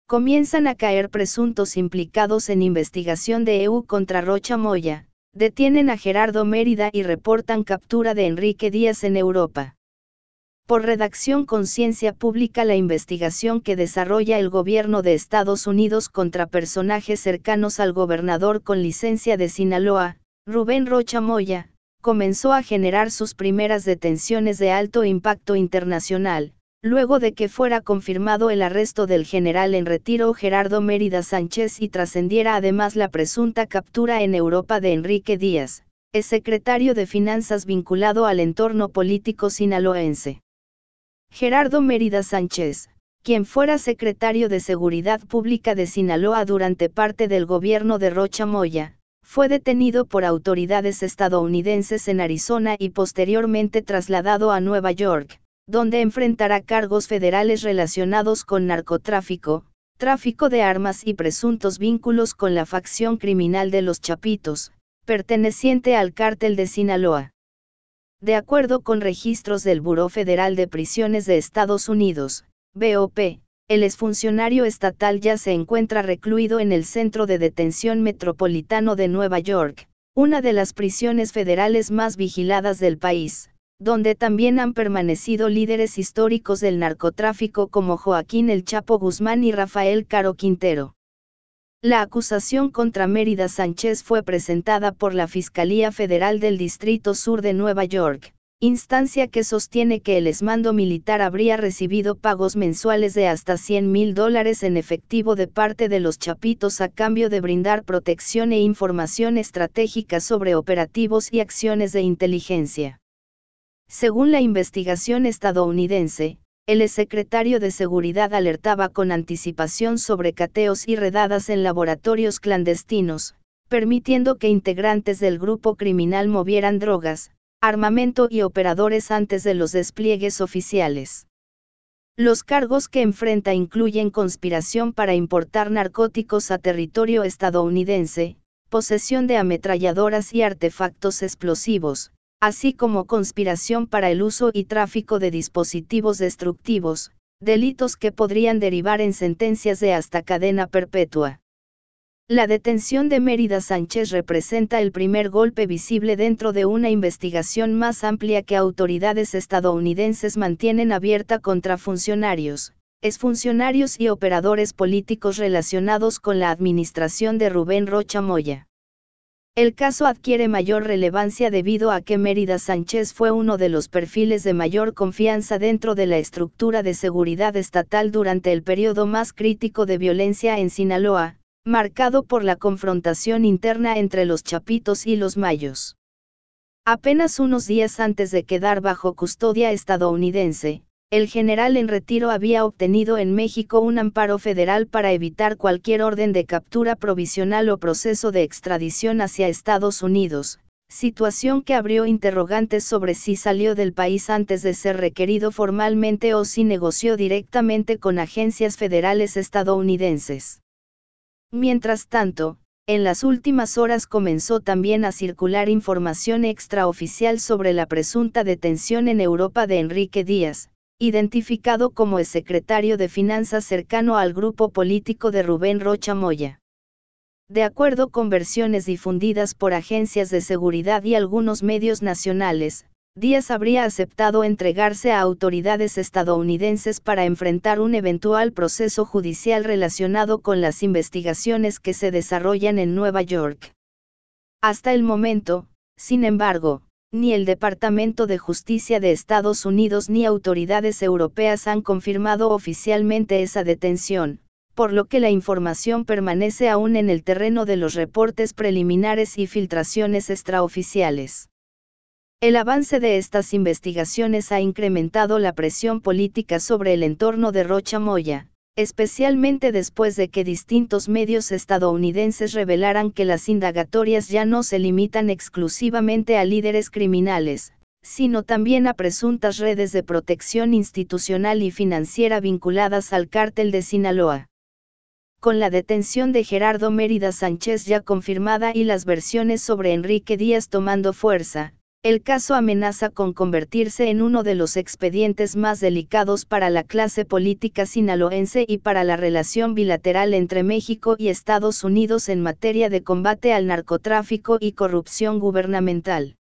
Comienzan a caer presuntos implicados en investigación de EU contra Rocha Moya, detienen a Gerardo Mérida y reportan captura de Enrique Díaz en Europa. Por redacción Conciencia Pública. La investigación que desarrolla el gobierno de Estados Unidos contra personajes cercanos al gobernador con licencia de Sinaloa, Rubén Rocha Moya, comenzó a generar sus primeras detenciones de alto impacto internacional, luego de que fuera confirmado el arresto del general en retiro Gerardo Mérida Sánchez y trascendiera además la presunta captura en Europa de Enrique Díaz, exsecretario de Finanzas vinculado al entorno político sinaloense. Gerardo Mérida Sánchez, quien fuera secretario de Seguridad Pública de Sinaloa durante parte del gobierno de Rocha Moya, fue detenido por autoridades estadounidenses en Arizona y posteriormente trasladado a Nueva York, donde enfrentará cargos federales relacionados con narcotráfico, tráfico de armas y presuntos vínculos con la facción criminal de los Chapitos, perteneciente al cártel de Sinaloa. De acuerdo con registros del Buró Federal de Prisiones de Estados Unidos, BOP, el exfuncionario estatal ya se encuentra recluido en el Centro de Detención Metropolitano de Nueva York, una de las prisiones federales más vigiladas del país, donde también han permanecido líderes históricos del narcotráfico como Joaquín El Chapo Guzmán y Rafael Caro Quintero. La acusación contra Mérida Sánchez fue presentada por la Fiscalía Federal del Distrito Sur de Nueva York, instancia que sostiene que el exmando militar habría recibido pagos mensuales de hasta $100,000 en efectivo de parte de los Chapitos a cambio de brindar protección e información estratégica sobre operativos y acciones de inteligencia. Según la investigación estadounidense, el exsecretario de Seguridad alertaba con anticipación sobre cateos y redadas en laboratorios clandestinos, permitiendo que integrantes del grupo criminal movieran drogas, armamento y operadores antes de los despliegues oficiales. Los cargos que enfrenta incluyen conspiración para importar narcóticos a territorio estadounidense, posesión de ametralladoras y artefactos explosivos, así como conspiración para el uso y tráfico de dispositivos destructivos, delitos que podrían derivar en sentencias de hasta cadena perpetua. La detención de Mérida Sánchez representa el primer golpe visible dentro de una investigación más amplia que autoridades estadounidenses mantienen abierta contra funcionarios, exfuncionarios y operadores políticos relacionados con la administración de Rubén Rocha Moya. El caso adquiere mayor relevancia debido a que Mérida Sánchez fue uno de los perfiles de mayor confianza dentro de la estructura de seguridad estatal durante el periodo más crítico de violencia en Sinaloa, marcado por la confrontación interna entre los Chapitos y los Mayos. Apenas unos días antes de quedar bajo custodia estadounidense, el general en retiro había obtenido en México un amparo federal para evitar cualquier orden de captura provisional o proceso de extradición hacia Estados Unidos, situación que abrió interrogantes sobre si salió del país antes de ser requerido formalmente o si negoció directamente con agencias federales estadounidenses. Mientras tanto, en las últimas horas comenzó también a circular información extraoficial sobre la presunta detención en Europa de Enrique Díaz, identificado como exsecretario de Finanzas cercano al grupo político de Rubén Rocha Moya. De acuerdo con versiones difundidas por agencias de seguridad y algunos medios nacionales, Díaz habría aceptado entregarse a autoridades estadounidenses para enfrentar un eventual proceso judicial relacionado con las investigaciones que se desarrollan en Nueva York. Hasta el momento, sin embargo, ni el Departamento de Justicia de Estados Unidos ni autoridades europeas han confirmado oficialmente esa detención, por lo que la información permanece aún en el terreno de los reportes preliminares y filtraciones extraoficiales. El avance de estas investigaciones ha incrementado la presión política sobre el entorno de Rocha Moya, especialmente después de que distintos medios estadounidenses revelaran que las indagatorias ya no se limitan exclusivamente a líderes criminales, sino también a presuntas redes de protección institucional y financiera vinculadas al cártel de Sinaloa. Con la detención de Gerardo Mérida Sánchez ya confirmada y las versiones sobre Enrique Díaz tomando fuerza, El caso amenaza con convertirse en uno de los expedientes más delicados para la clase política sinaloense y para la relación bilateral entre México y Estados Unidos en materia de combate al narcotráfico y corrupción gubernamental.